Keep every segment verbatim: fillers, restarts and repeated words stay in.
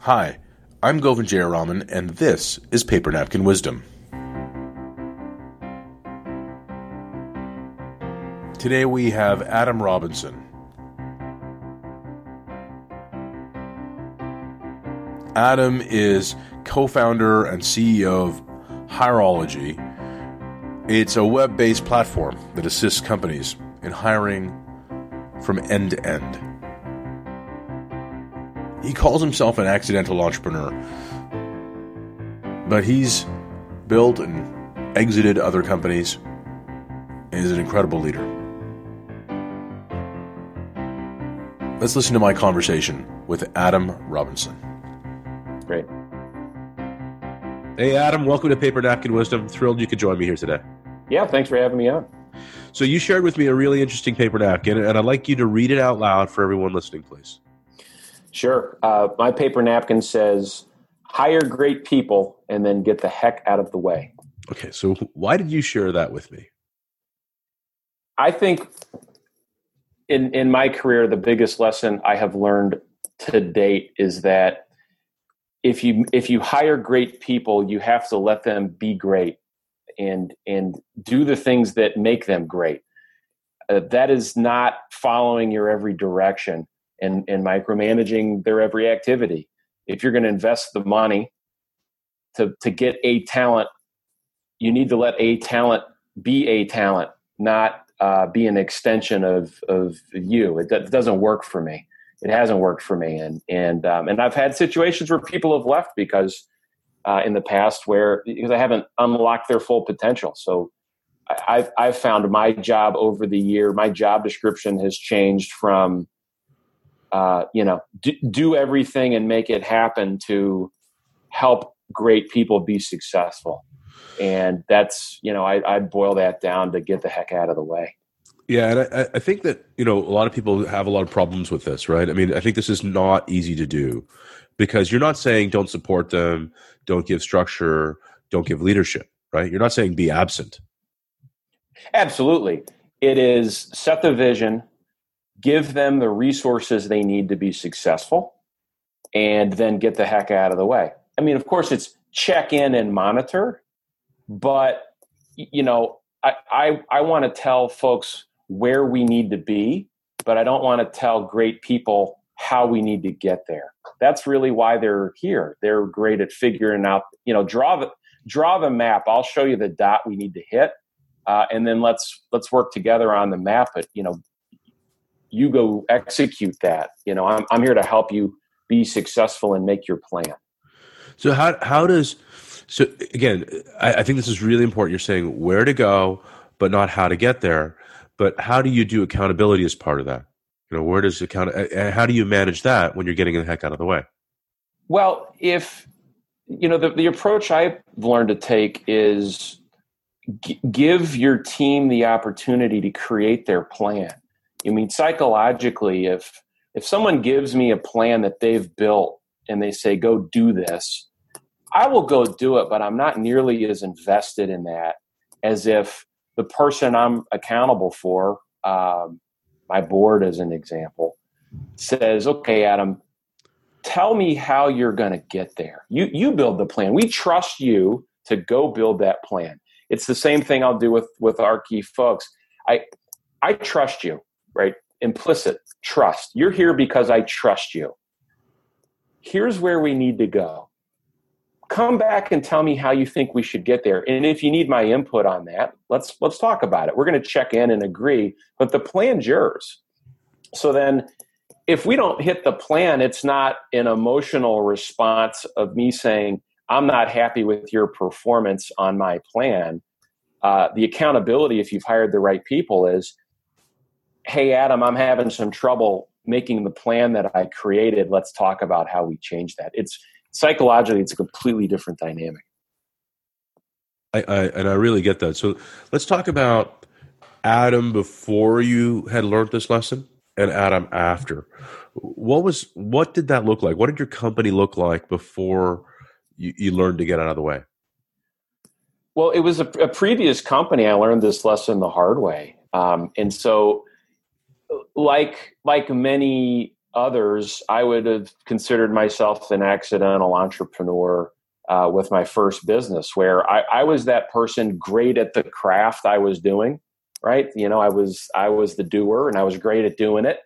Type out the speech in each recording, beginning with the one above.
Hi, I'm Govind Jayaraman, and this is Paper Napkin Wisdom. Today we have Adam Robinson. Adam is co-founder and C E O of Hirology. It's a web-based platform that assists companies in hiring from end to end. He calls himself an accidental entrepreneur, but he's built and exited other companies and is an incredible leader. Let's listen to my conversation with Adam Robinson. Great. Hey, Adam, welcome to Paper Napkin Wisdom. Thrilled you could join me here today. Yeah, thanks for having me on. So you shared with me a really interesting paper napkin, and I'd like you to read it out loud for everyone listening, please. Sure. Uh, my paper napkin says, hire great people and then get the heck out of the way. Okay, so why did you share that with me? I think in in my career, the biggest lesson I have learned to date is that if you if you hire great people, you have to let them be great and and do the things that make them great. Uh, that is not following your every direction and, and micromanaging their every activity. If you're going to invest the money to, to get a talent, you need to let a talent be a talent, not uh, be an extension of, of you. It, it doesn't work for me. It hasn't worked for me. And, and, um, and I've had situations where people have left because uh, in the past where because I haven't unlocked their full potential. So I've, I've found my job over the year, my job description has changed from, uh, you know, do, do everything and make it happen to help great people be successful. And that's, you know, I, I boil that down to get the heck out of the way. Yeah, and I, I think that, you know, a lot of people have a lot of problems with this, right? I mean, I think this is not easy to do because you're not saying don't support them, don't give structure, don't give leadership, right? You're not saying be absent. Absolutely. It is set the vision, give them the resources they need to be successful, and then get the heck out of the way. I mean, of course, it's check in and monitor, but, you know, I, I, I want to tell folks where we need to be, but I don't want to tell great people how we need to get there. That's really why they're here. They're great at figuring out, you know, draw the, draw the map. I'll show you the dot we need to hit. Uh, and then let's let's work together on the map. But you know, you go execute that. You know, I'm I'm here to help you be successful and make your plan. So how how does so again? I, I think this is really important. You're saying where to go, but not how to get there. But how do you do accountability as part of that? You know, where does account? How do you manage that when you're getting the heck out of the way? Well, if you know the the approach I've learned to take is give your team the opportunity to create their plan. I mean, psychologically, if if someone gives me a plan that they've built and they say, go do this, I will go do it, but I'm not nearly as invested in that as if the person I'm accountable for, um, my board as an example, says, okay, Adam, tell me how you're going to get there. You, you build the plan. We trust you to go build that plan. It's the same thing I'll do with, with our key folks. I I trust you, right? Implicit trust. You're here because I trust you. Here's where we need to go. Come back and tell me how you think we should get there. And if you need my input on that, let's let's talk about it. We're going to check in and agree, but the plan's yours. So then if we don't hit the plan, it's not an emotional response of me saying, I'm not happy with your performance on my plan. Uh, the accountability, if you've hired the right people, is, hey, Adam, I'm having some trouble making the plan that I created. Let's talk about how we change that. It's psychologically, it's a completely different dynamic. I, I and I really get that. So let's talk about Adam before you had learned this lesson and Adam after. What was what did that look like? What did your company look like before You, you learned to get out of the way? Well, it was a, a previous company. I learned this lesson the hard way. Um, and so like, like many others, I would have considered myself an accidental entrepreneur uh, with my first business, where I, I was that person great at the craft I was doing, right? You know, I was I was the doer, and I was great at doing it.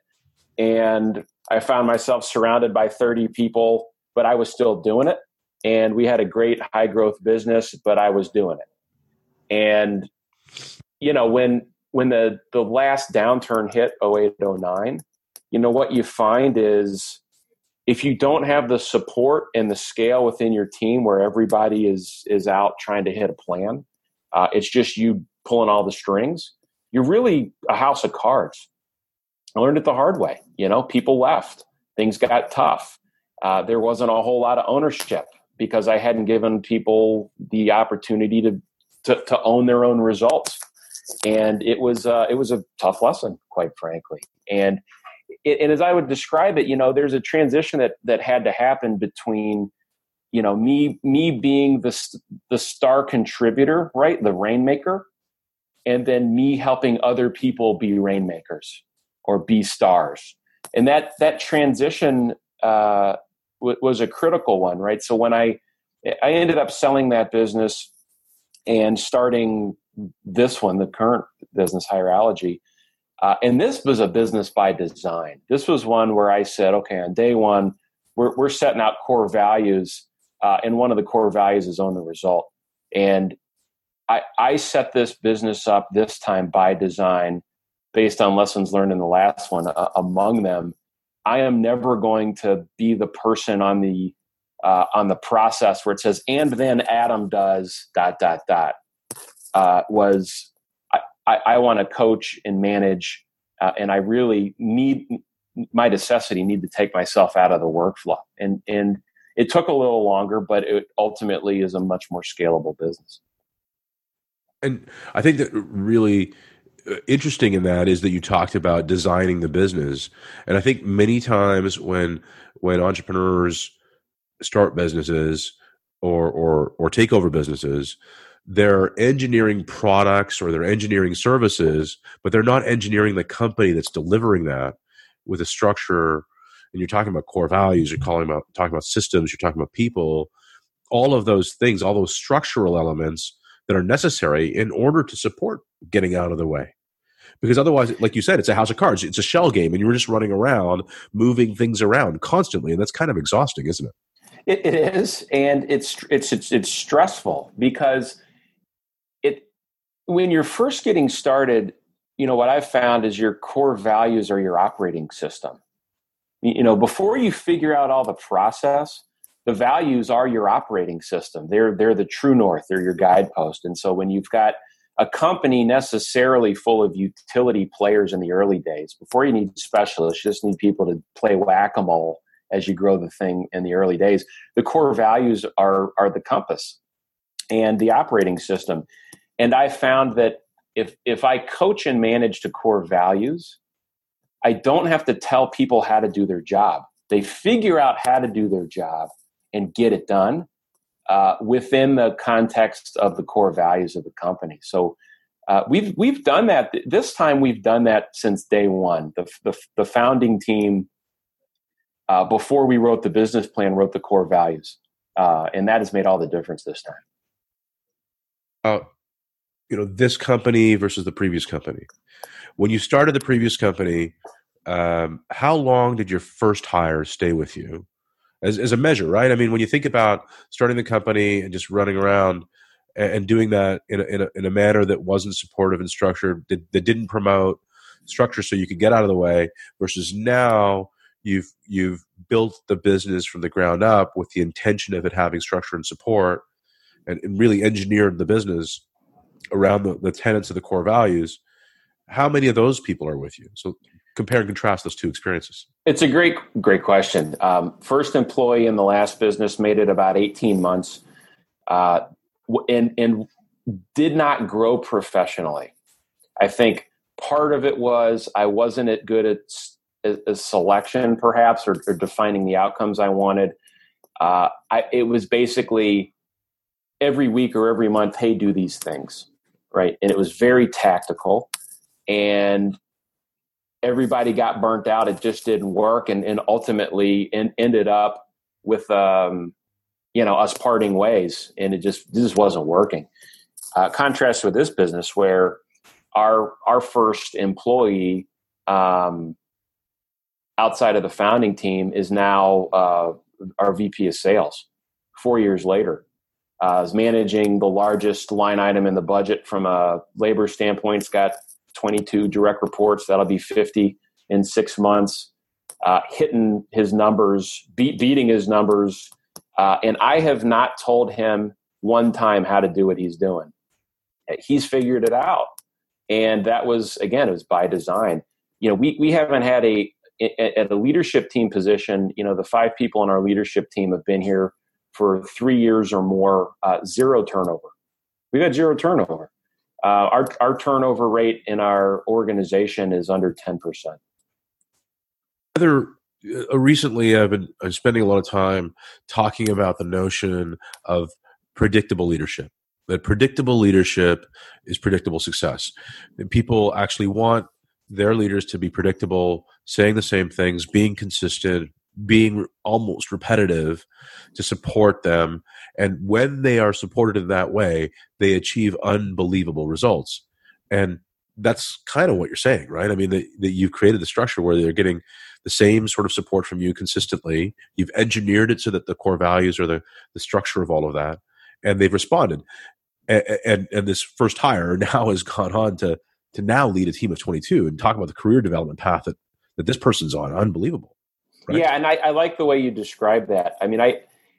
And I found myself surrounded by thirty people, but I was still doing it. And we had a great high growth business, but I was doing it. And, you know, when when the, the last downturn hit oh eight, oh nine, you know, what you find is if you don't have the support and the scale within your team where everybody is is out trying to hit a plan, uh, it's just you pulling all the strings, you're really a house of cards. I learned it the hard way. You know, people left. Things got tough. Uh, there wasn't a whole lot of ownership because I hadn't given people the opportunity to to, to own their own results. And it was uh, it was a tough lesson, quite frankly. And it, and as I would describe it, you know, there's a transition that that had to happen between, you know, me me being the the star contributor, right, the rainmaker, and then me helping other people be rainmakers or be stars. And that that transition uh, w- was a critical one, right? So when I I ended up selling that business and starting this one, the current business, Hierology, uh, and this was a business by design. This was one where I said, okay, on day one, we're we're setting out core values, uh, and one of the core values is own the result. And I I set this business up this time by design, based on lessons learned in the last one. Uh, among them, I am never going to be the person on the uh, on the process where it says, and then Adam does dot, dot, dot. Uh, was I, I, I want to coach and manage, uh, and I really need, my necessity, need to take myself out of the workflow. And, and it took a little longer, but it ultimately is a much more scalable business. And I think that really interesting in that is that you talked about designing the business. And I think many times when when entrepreneurs start businesses or or or take over businesses, they're engineering products or they're engineering services, but they're not engineering the company that's delivering that with a structure. And you're talking about core values, you're calling about talking about systems, you're talking about people, all of those things, all those structural elements that are necessary in order to support getting out of the way. Because otherwise, like you said, it's a house of cards. It's a shell game, and you're just running around, moving things around constantly, and that's kind of exhausting, isn't it? It, it is, and it's it's it's it's stressful because it when you're first getting started, you know what I've found is your core values are your operating system. You know, before you figure out all the process, the values are your operating system. They're they're the true north. They're your guidepost. And so when you've got a company necessarily full of utility players in the early days, before you need specialists, you just need people to play whack-a-mole as you grow the thing in the early days. The core values are are the compass and the operating system. And I found that if if I coach and manage to core values, I don't have to tell people how to do their job. They figure out how to do their job and get it done uh, within the context of the core values of the company. So uh, we've we've done that. This time we've done that since day one. The the, the founding team, uh, before we wrote the business plan, wrote the core values, uh, and that has made all the difference this time. Uh, you know, this company versus the previous company. When you started the previous company, um, how long did your first hire stay with you? As, as a measure, right? I mean, when you think about starting the company and just running around and, and doing that in a, in, a, in a manner that wasn't supportive and structured, that, that didn't promote structure so you could get out of the way, versus now you've you've built the business from the ground up with the intention of it having structure and support, and, and really engineered the business around the, the tenets of the core values. How many of those people are with you? So compare and contrast those two experiences. It's a great, great question. Um, first employee in the last business made it about eighteen months, uh, and, and did not grow professionally. I think part of it was I wasn't at good at, at, at selection, perhaps, or, or defining the outcomes I wanted. Uh, I, it was basically every week or every month, hey, do these things, right? And it was very tactical. And everybody got burnt out. It just didn't work. And, and ultimately in, ended up with, um, you know, us parting ways, and it just, this wasn't working. Uh, contrast with this business where our, our first employee, um, outside of the founding team is now, uh, our V P of sales four years later, uh, is managing the largest line item in the budget from a labor standpoint. It's got twenty-two direct reports. That'll be fifty in six months, uh, hitting his numbers, beat, beating his numbers. Uh, and I have not told him one time how to do what he's doing. He's figured it out. And that was, again, it was by design. You know, we, we haven't had a, at a leadership team position, you know, the five people on our leadership team have been here for three years or more, uh, zero turnover. We've had zero turnover. Uh, our, our turnover rate in our organization is under ten percent. Other, uh, recently, I've been I'm spending a lot of time talking about the notion of predictable leadership. That predictable leadership is predictable success. And people actually want their leaders to be predictable, saying the same things, being consistent, being almost repetitive to support them. And when they are supported in that way, they achieve unbelievable results. And that's kind of what you're saying, right? I mean, that, that you've created the structure where they're getting the same sort of support from you consistently. You've engineered it so that the core values are the, the structure of all of that. And they've responded. And, and, and this first hire now has gone on to to now lead a team of twenty-two and talk about the career development path that, that this person's on. Unbelievable. Right? Yeah. And I, I like the way you describe that. I mean, I,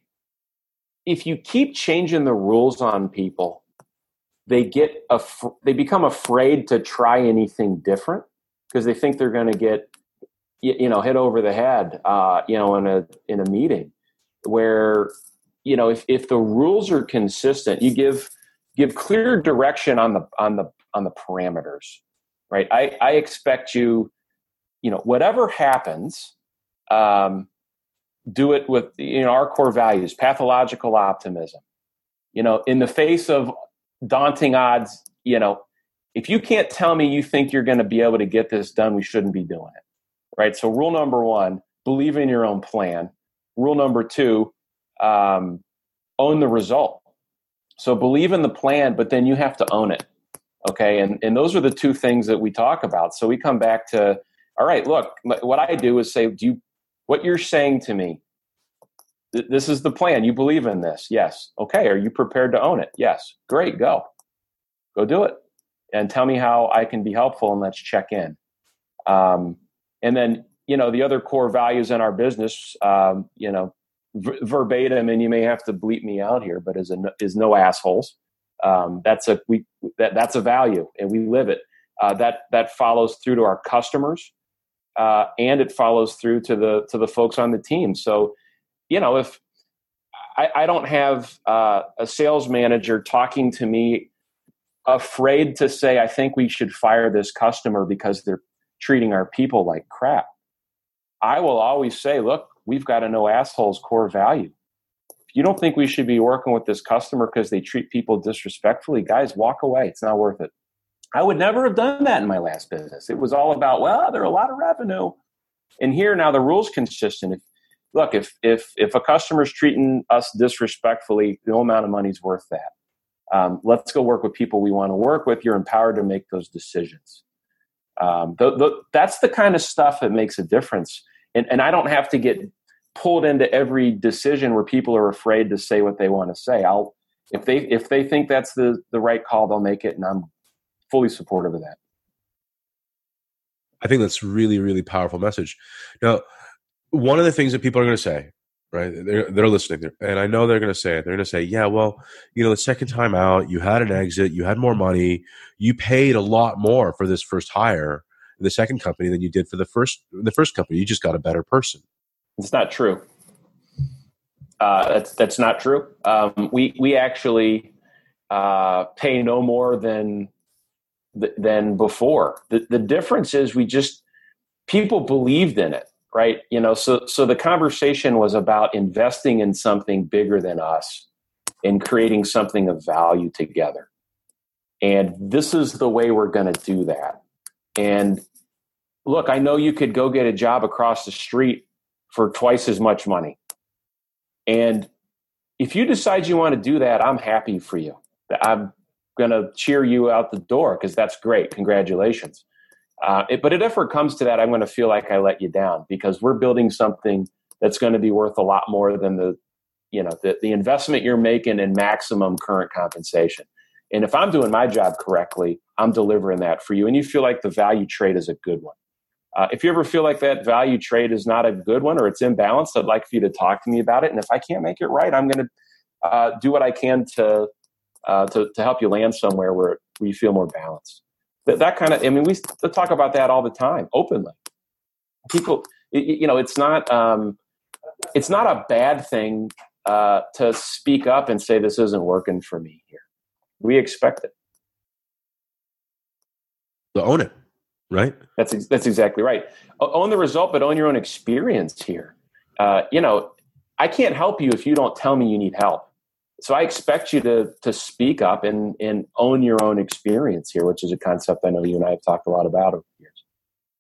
if you keep changing the rules on people, they get, af- they become afraid to try anything different because they think they're going to get, you, you know, hit over the head, uh, you know, in a, in a meeting where, you know, if, if the rules are consistent, you give, give clear direction on the, on the, on the parameters, right? I, I expect you, you know, whatever happens, um, do it with, you know, our core values, pathological optimism, you know, in the face of daunting odds, you know, if you can't tell me you think you're going to be able to get this done, we shouldn't be doing it, right? So rule number one, believe in your own plan. Rule number two, um, own the result. So believe in the plan, but then you have to own it. Okay. And, and those are the two things that we talk about. So we come back to, all right, look, what I do is say, do you, what you're saying to me, th- this is the plan. You believe in this. Yes. Okay. Are you prepared to own it? Yes. Great. Go, go do it. And tell me how I can be helpful, and let's check in. Um, and then, you know, the other core values in our business, um, you know, v- verbatim, and you may have to bleep me out here, but is a, is no assholes. Um, that's a we that that's a value, and we live it. Uh, that that follows through to our customers, uh, and it follows through to the to the folks on the team. So, you know, if I, I don't have uh, a sales manager talking to me, afraid to say, I think we should fire this customer because they're treating our people like crap, I will always say, look, we've got a no assholes core value. You don't think we should be working with this customer because they treat people disrespectfully, guys, walk away. It's not worth it. I would never have done that in my last business. It was all about, well, there are a lot of revenue. And here now the rule's consistent. If, look, if if if a customer's treating us disrespectfully, no amount of money's worth that. Um, let's go work with people we want to work with. You're empowered to make those decisions. Um, the, the, that's the kind of stuff that makes a difference. And, and I don't have to get pulled into every decision where people are afraid to say what they want to say. I'll, if they, if they think that's the, the right call, they'll make it. And I'm fully supportive of that. I think that's really, really powerful message. Now, one of the things that people are going to say, right? They're, they're listening, and I know they're going to say it. They're going to say, yeah, well, you know, the second time out, you had an exit, you had more money, you paid a lot more for this first hire in the second company than you did for the first, the first company. You just got a better person. It's not true. Uh, that's that's not true. Um, we we actually uh, pay no more than than before. The the difference is we just people believed in it, right? You know, so so the conversation was about investing in something bigger than us and creating something of value together. And this is the way we're going to do that. And look, I know you could go get a job across the street for twice as much money. And if you decide you want to do that, I'm happy for you. I'm going to cheer you out the door because that's great. Congratulations. Uh, it, but if it ever comes to that, I'm going to feel like I let you down because we're building something that's going to be worth a lot more than the, you know, the, the investment you're making in maximum current compensation. And if I'm doing my job correctly, I'm delivering that for you. And you feel like the value trade is a good one. Uh, if you ever feel like that value trade is not a good one or it's imbalanced, I'd like for you to talk to me about it. And if I can't make it right, I'm going to uh, do what I can to, uh, to to help you land somewhere where, where you feel more balanced. That, that kind of, I mean, we talk about that all the time, openly. People, you know, it's not um, it's not a bad thing uh, to speak up and say this isn't working for me here. We expect it. To own it. Right. That's that's exactly right. Own the result, but own your own experience here. Uh, you know, I can't help you if you don't tell me you need help. So I expect you to to speak up and and own your own experience here, which is a concept I know you and I have talked a lot about over the years.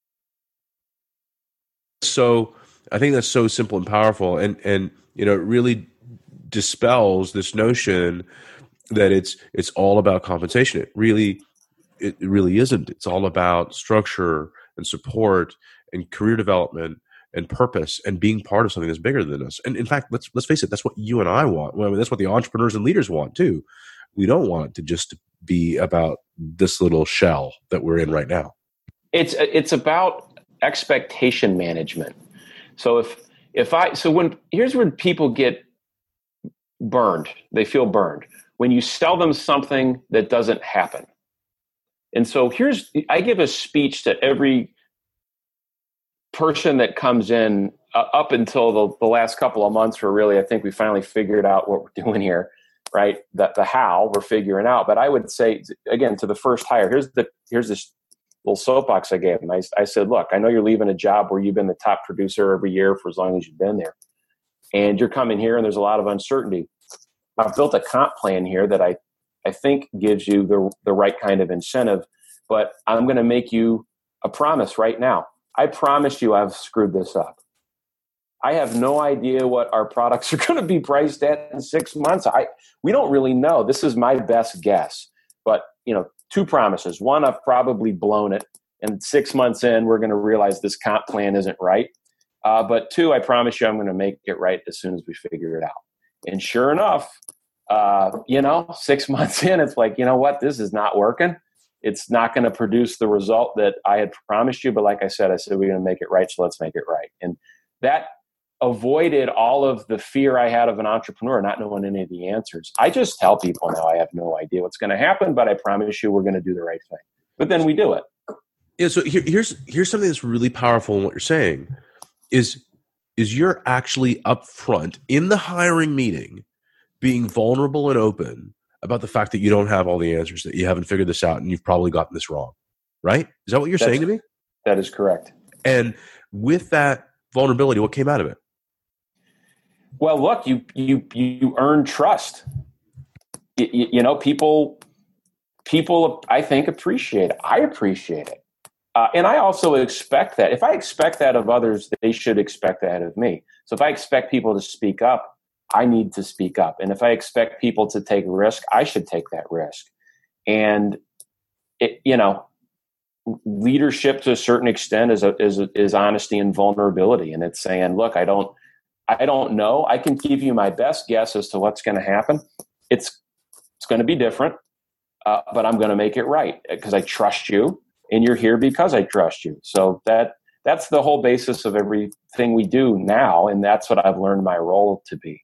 So I think that's so simple and powerful, and and you know, it really dispels this notion that it's it's all about compensation. It really. It really isn't. It's all about structure and support and career development and purpose and being part of something that's bigger than us. And in fact, let's let's face it, that's what you and I want. Well, I mean, that's what the entrepreneurs and leaders want too. We don't want it to just be about this little shell that we're in right now. It's it's about expectation management. So if if I so when here's when people get burned, they feel burned when you sell them something that doesn't happen. And so here's, I give a speech to every person that comes in uh, up until the, the last couple of months where really I think we finally figured out what we're doing here, right? The, the how we're figuring out. But I would say, again, to the first hire, here's the here's this little soapbox I gave him. I, I said, look, I know you're leaving a job where you've been the top producer every year for as long as you've been there. And you're coming here and there's a lot of uncertainty. I've built a comp plan here that I I think gives you the the right kind of incentive, but I'm going to make you a promise right now. I promise you I've screwed this up. I have no idea what our products are going to be priced at in six months. I we don't really know. This is my best guess. But, you know, two promises. One, I've probably blown it. And six months in, we're going to realize this comp plan isn't right. Uh, but two, I promise you I'm going to make it right as soon as we figure it out. And sure enough, Uh, you know, six months in, it's like, you know what, this is not working. It's not going to produce the result that I had promised you. But like I said, I said, we're going to make it right. So let's make it right. And that avoided all of the fear I had of an entrepreneur, not knowing any of the answers. I just tell people now I have no idea what's going to happen, but I promise you we're going to do the right thing. But then we do it. Yeah. So here, here's, here's something that's really powerful in what you're saying is, is you're actually upfront in the hiring meeting, being vulnerable and open about the fact that you don't have all the answers, that you haven't figured this out, and you've probably gotten this wrong, right? Is that what you're That's, saying to me? That is correct. And with that vulnerability, what came out of it? Well, look, you you you earn trust. You, you know, people people I think appreciate it. I appreciate it, uh, and I also expect that. If I expect that of others, they should expect that of me. So if I expect people to speak up, I need to speak up. And if I expect people to take risk, I should take that risk. And, it, you know, leadership to a certain extent is, a, is, a, is honesty and vulnerability. And it's saying, look, I don't, I don't know. I can give you my best guess as to what's going to happen. It's, it's going to be different, uh, but I'm going to make it right because I trust you and you're here because I trust you. So that, that's the whole basis of everything we do now. And that's what I've learned my role to be.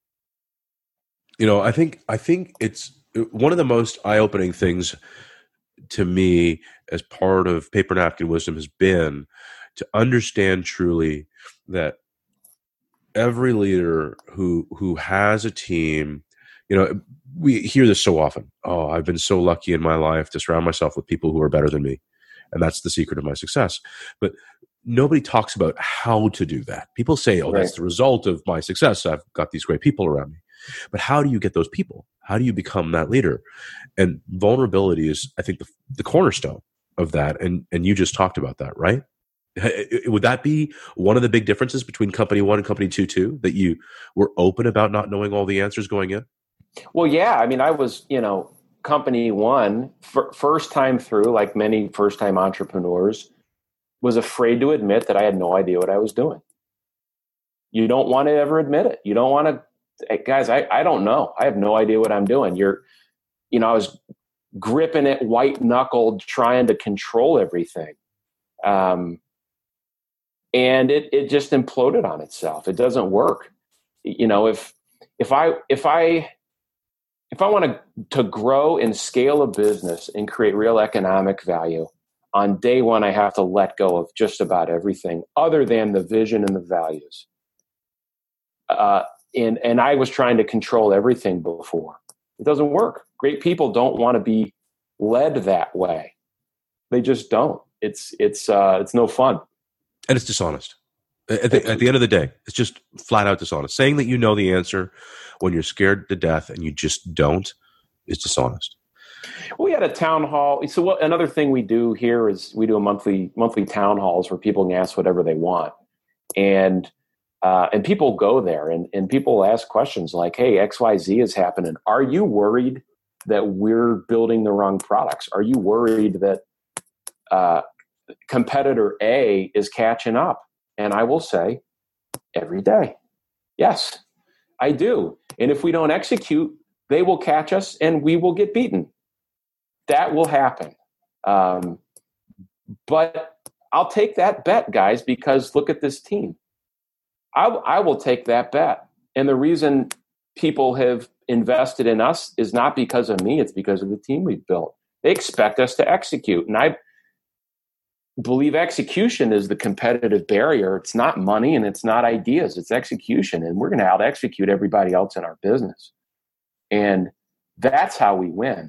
You know, I think I think it's one of the most eye-opening things to me as part of Paper Napkin Wisdom has been to understand truly that every leader who who has a team, you know, we hear this so often. Oh, I've been so lucky in my life to surround myself with people who are better than me. And that's the secret of my success. But nobody talks about how to do that. People say, oh, that's the result of my success. I've got these great people around me. But how do you get those people? How do you become that leader? And vulnerability is, I think, the, the cornerstone of that. And and you just talked about that, right? Would that be one of the big differences between company one and company two, too, that you were open about not knowing all the answers going in? Well, yeah. I mean, I was, you know, company one, f- first time through, like many first time entrepreneurs, was afraid to admit that I had no idea what I was doing. You don't want to ever admit it. You don't want to, hey, guys, I, I don't know. I have no idea what I'm doing. You're, you know, I was gripping it white knuckled, trying to control everything. Um, and it, it just imploded on itself. It doesn't work. You know, if, if I, if I, if I want to, to grow and scale a business and create real economic value, on day one, I have to let go of just about everything other than the vision and the values. Uh, and, and I was trying to control everything before. It doesn't work. Great people don't want to be led that way. They just don't. It's, it's, uh, it's no fun. And it's dishonest. At the, at the end of the day, it's just flat out dishonest. Saying that you know the answer when you're scared to death and you just don't is dishonest. We had a town hall. So what, another thing we do here is we do a monthly monthly town halls where people can ask whatever they want, and uh, and people go there and and people ask questions like, "Hey, X Y Z is happening. Are you worried that we're building the wrong products? Are you worried that uh, competitor A is catching up?" And I will say, every day, yes, I do. And if we don't execute, they will catch us and we will get beaten. That will happen. Um, but I'll take that bet, guys, because look at this team. I, I will take that bet. And the reason people have invested in us is not because of me. It's because of the team we've built. They expect us to execute. And I believe execution is the competitive barrier. It's not money and it's not ideas. It's execution. And we're going to out-execute everybody else in our business. And that's how we win.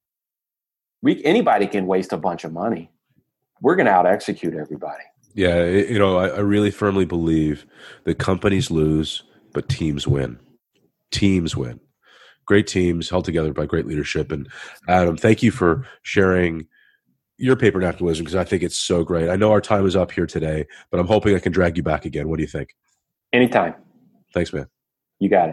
We, anybody can waste a bunch of money. We're going to out-execute everybody. Yeah, you know, I, I really firmly believe that companies lose, but teams win. Teams win. Great teams held together by great leadership. And Adam, thank you for sharing your paper napkin wisdom, because I think it's so great. I know our time is up here today, but I'm hoping I can drag you back again. What do you think? Anytime. Thanks, man. You got it.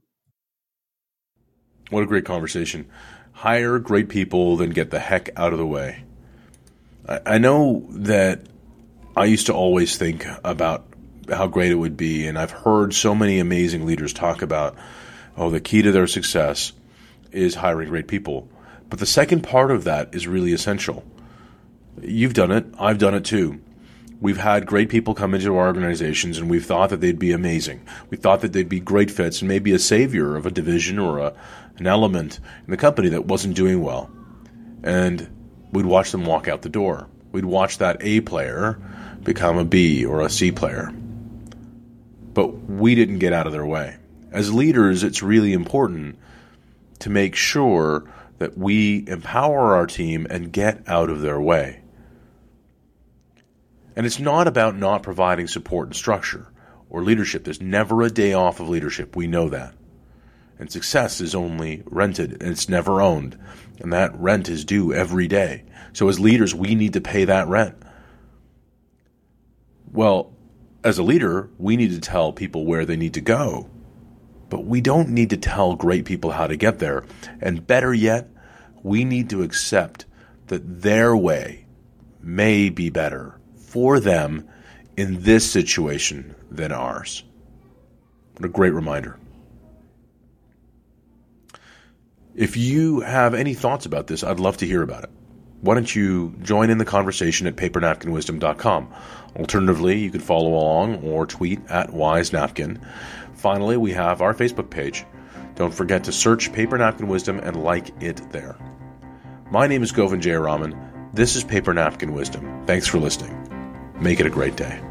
What a great conversation. Hire great people, then get the heck out of the way. I, I know that I used to always think about how great it would be, and I've heard so many amazing leaders talk about, oh, the key to their success is hiring great people. But the second part of that is really essential. You've done it. I've done it too. We've had great people come into our organizations, and we've thought that they'd be amazing. We thought that they'd be great fits and maybe a savior of a division or a, an element in the company that wasn't doing well. And we'd watch them walk out the door. We'd watch that A player become a B or a C player. But we didn't get out of their way. As leaders, it's really important to make sure that we empower our team and get out of their way. And it's not about not providing support and structure or leadership. There's never a day off of leadership. We know that. And success is only rented, and it's never owned. And that rent is due every day. So as leaders, we need to pay that rent. Well, as a leader, we need to tell people where they need to go. But we don't need to tell great people how to get there. And better yet, we need to accept that their way may be better for them in this situation than ours. What a great reminder. If you have any thoughts about this, I'd love to hear about it. Why don't you join in the conversation at paper napkin wisdom dot com. Alternatively, you could follow along or tweet at wise napkin. Finally, we have our Facebook page. Don't forget to search Paper Napkin Wisdom and like it there. My name is Govind Jayaraman. This is Paper Napkin Wisdom. Thanks for listening. Make it a great day.